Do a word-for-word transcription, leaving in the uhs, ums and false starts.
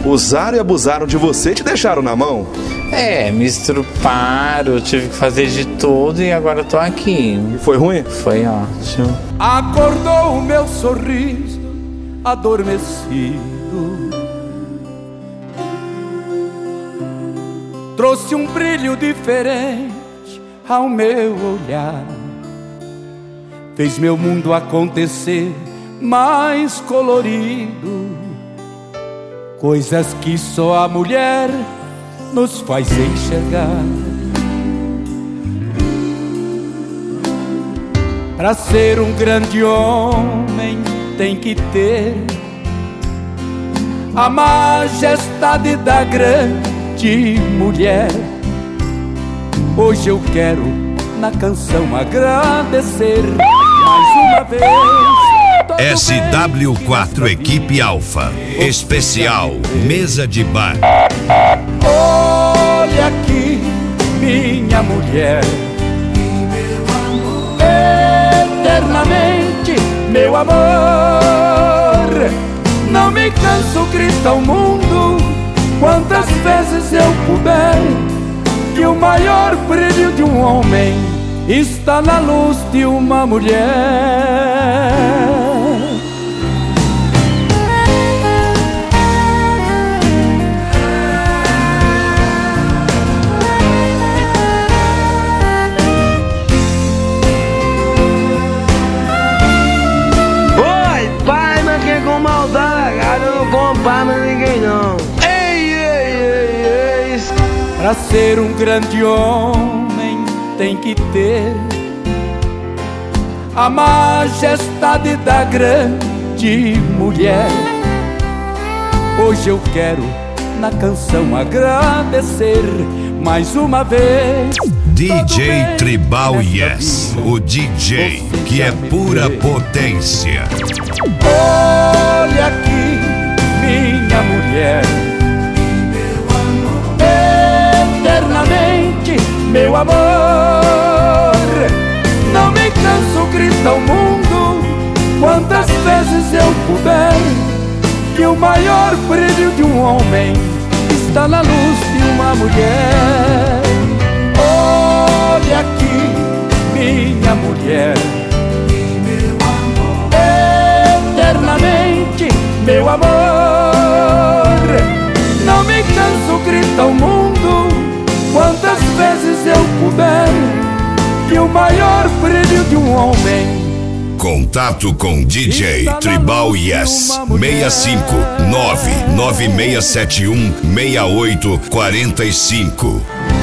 Usaram e abusaram de você e te deixaram na mão? É, me estruparam, tive que fazer de tudo e agora eu tô aqui. E foi ruim? Foi ótimo. Acordou o meu sorriso adormecido, trouxe um brilho diferente ao meu olhar, fez meu mundo acontecer mais colorido, coisas que só a mulher nos faz enxergar. Para ser um grande homem tem que ter a majestade da grande mulher. Hoje eu quero na canção agradecer mais uma vez. S W quatro Equipe Alfa Especial Mesa de Bar. Olha aqui, minha mulher, eternamente, meu amor. Não me canso, grita o mundo, quantas vezes eu puder, que o maior brilho de um homem está na luz de uma mulher. Mas ninguém não. Ei, ei, ei, ei. Pra ser um grande homem tem que ter a majestade da grande mulher. Hoje eu quero na canção agradecer mais uma vez. D J Tribal Yes, o D J que é pura potência. Olha aqui, minha mulher, eternamente, meu amor. Não me canso, grita o mundo, quantas vezes eu puder, que o maior brilho de um homem está na luz de uma mulher. Olha aqui, minha mulher, eternamente, meu amor. Não me canso, grita o mundo, quantas vezes eu puder, que o maior brilho de um homem. Contato com D J Tribal Yes, seis cinco nove nove seis sete um seis oito quatro cinco.